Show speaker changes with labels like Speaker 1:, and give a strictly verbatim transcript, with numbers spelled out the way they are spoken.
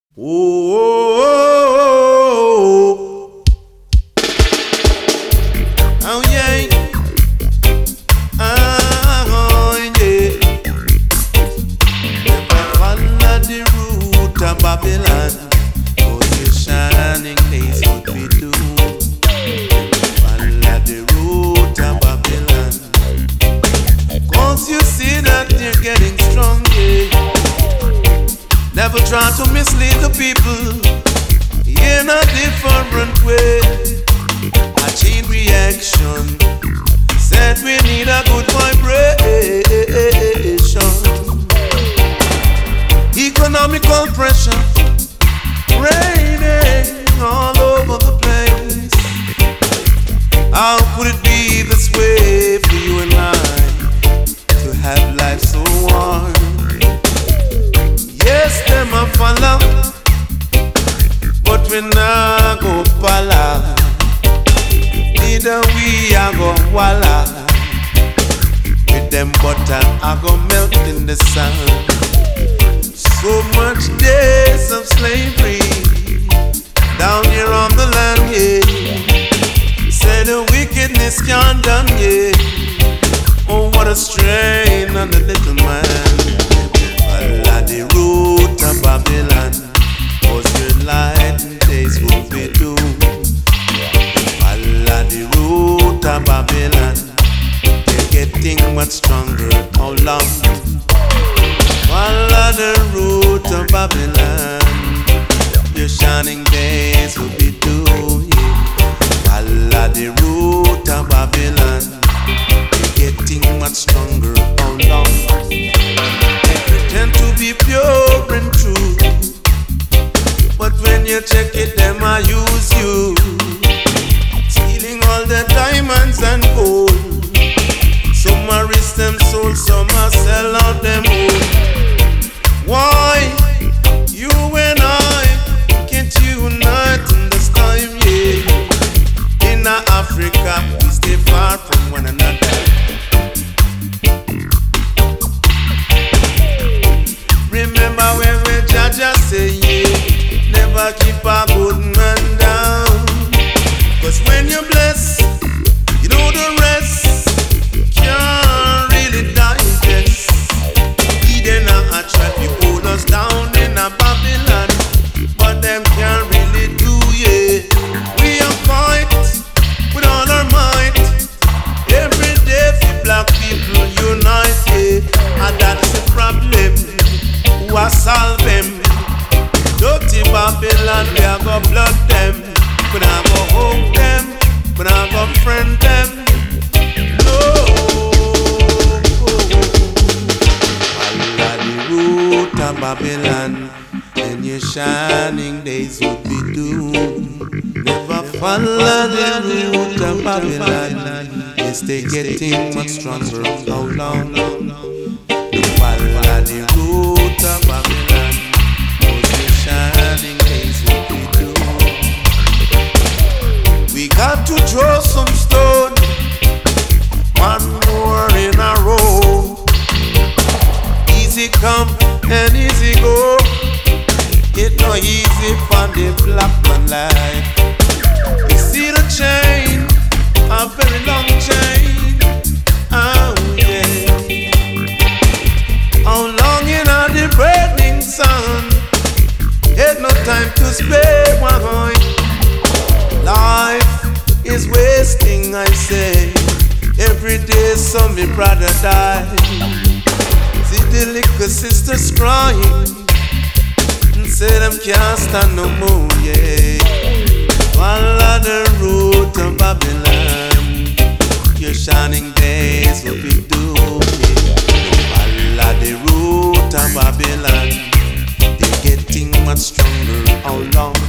Speaker 1: Oh, oh, oh, oh, oh, yeah, oh, yeah. Never follow the route of Babylon, for the shining days would be doomed. Follow the route of Babylon, 'cause you see that they're getting strong, yeah. Never try to mislead the people in a different way. A chain reaction said we need a good vibration. Economical pressure raining all over the place. How could it be this way for you and I to have life so warm? Yes, them a follow, but we not go follow. Neither we a go walla. With them butter I go melt in the sun. So much days of slavery down here on the land, yeah. Say the wickedness can't done, yeah. Oh, what a strain on the little man. Follow the route of Babylon, 'cause your light days will be doomed. Follow the route of Babylon, they're getting much stronger. How long? Follow the route of Babylon, your shining days will be doomed. Follow the route of Babylon, they're getting much stronger. How long? Tend to be pure and true, but when you check it, them I use you, stealing all the diamonds and gold. Some are risk them soul, some are sell out them own. Why you and I can't unite in this time, yeah? In Africa, we stay far from one another. Remember when we Jaja say, yeah, never keep a good man down. 'Cause when you bless, you know the rest can't really digest. Eden a trap, you hold us down in a Babylon, but them can't really do, yeah. We are fight with all our might. Every day for black people unite, yeah. And that's the problem. Who a solve them? Dirty Babylon, we a go blood them. We not go hug them, we not go friend them. No. Follow the route of Babylon, then your shining days would be doomed. Never follow the route of Babylon, yes, they getting much stronger. How long? Follow the route of Babylon, 'cause the shining days will be doomed. We got to throw some stone, one more in a row. Easy come and easy go. It's not easy for the black man life. You see the chain, a very long chain. Oh yeah. How long in the burning sun? Had no time to spare one. Life is wasting, I say. Every day some me brother die. See the little sisters crying and say them can't stand no more, yeah. Follow the route of Babylon, your shining days will be doomed. Follow the route of Babylon, they're getting much stronger. How long?